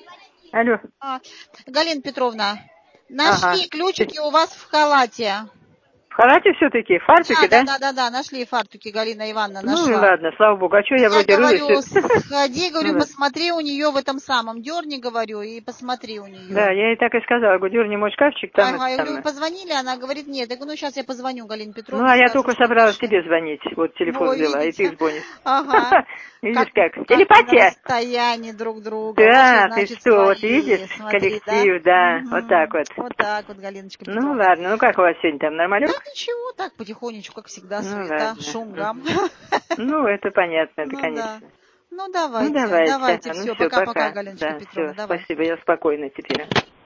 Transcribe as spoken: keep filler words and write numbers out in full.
Алло. А, Галина Петровна, Ага. нашли ключики у вас в халате. В халате все-таки? В фартуке, Да, да? да, да, да, да, нашли фартуки, Галина Ивановна Ну нашла. ладно, слава богу. А что я Я вроде рылась? говорю, сходи, говорю, Ну да. посмотри у нее в этом самом, дерни, говорю, и посмотри у нее. Да, я ей так и сказала, говорю, дерни мой шкафчик, там Ага, это я говорю, вы самое. позвонили? Она говорит, нет. Я говорю, ну сейчас я позвоню Галине Ну, Петровне, а я скажу, только что собралась нашли. тебе звонить. Вот телефон Ой, взяла, и ты видите? звонишь. Ага. Видишь Как, как? как мы на Телепатия? расстоянии друг друга. Вот что Да, ты значит что, вот свои. видишь, Смотри, да? коллектив, да, вот так Угу. вот. Вот так вот, Галиночка Ну Петровна. ладно, ну как у вас сегодня там, Да нормалек? ничего, так потихонечку, как всегда, Ну суета, ладно. шум, гам. Мгм. Ну, это понятно, это Ну да. конечно. Ну Ну давайте, давайте, давайте, ага, ну все, все, пока-пока, пока. Галиночка Да, Петровна, все, давай. спасибо, я спокойна теперь.